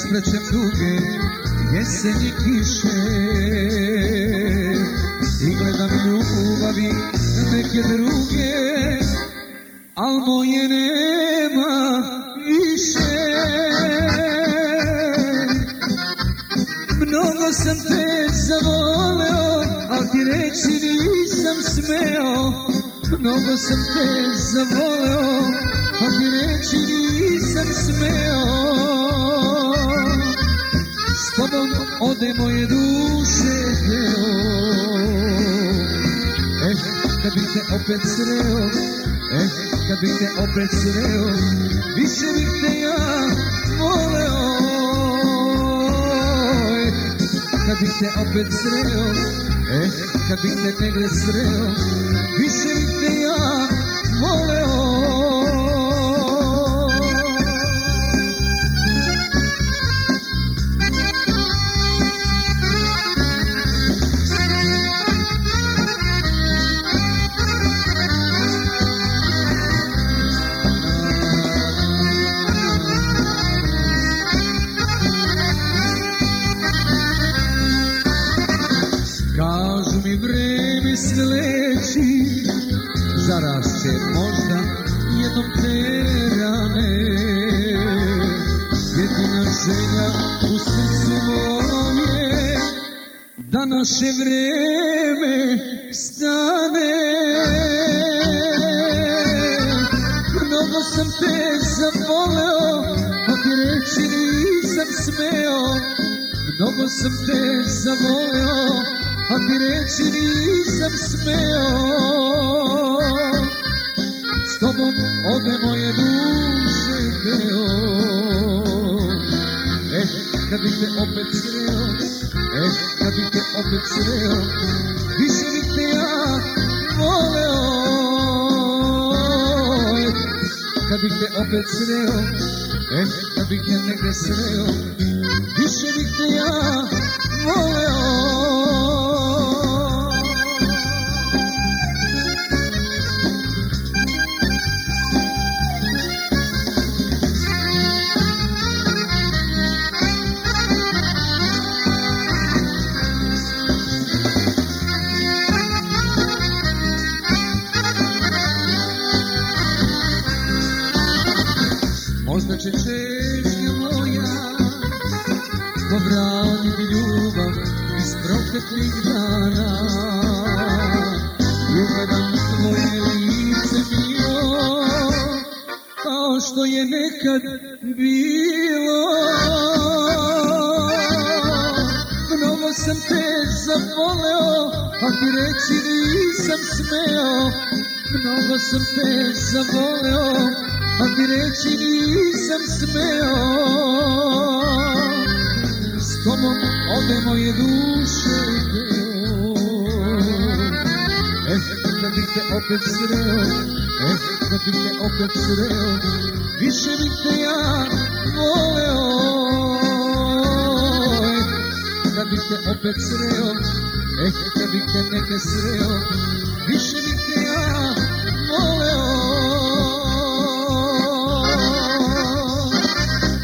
srećem duge jesenje kiše i gledam ljubavi neke druge, al moje nema više. Mnogo sam te zavoleo, al ti reći nisam smeo. Mnogo sam te zavoleo, al ti reći nisam smeo. S tobom ode moje duše deo. Kad bih te opet sreo, kad bih te opet sreo, više bih te ja voleo. Kad bih te opet sreo, kad bih te negdje sreo, više bih te ja voleo. Kažu mi vreme se leči, zarast će možda jednom te rane. Jedina želja u srcu mom je da naše vreme stane. Mnogo sam te zavoleo, a ti reći nisam smeo. Mnogo sam te zavoleo, a ti reći nisam smeo. S tobom ode moje duše deo. Kad bih te opet sreo, kad bih te opet sreo, više bih te ja voleo. Kad bih te opet sreo, kad bih te negdje sreo, više bih te ja voleo. Možda će čežnja moja povratiti ljubav iz proteklih dana. Ugledam tvoje lice milo, kao što je nekad bilo. Mnogo sam te zavoleo, a ti reći nisam smeo. Mnogo sam te zavoleo, a ti reći nisam smeo. S tobom ode moje duše deo. Kad bih te opet sreo, kad bih te opet sreo, više bih te ja voleo. Kad bih te opet sreo, kad bih te neke sreo, više bih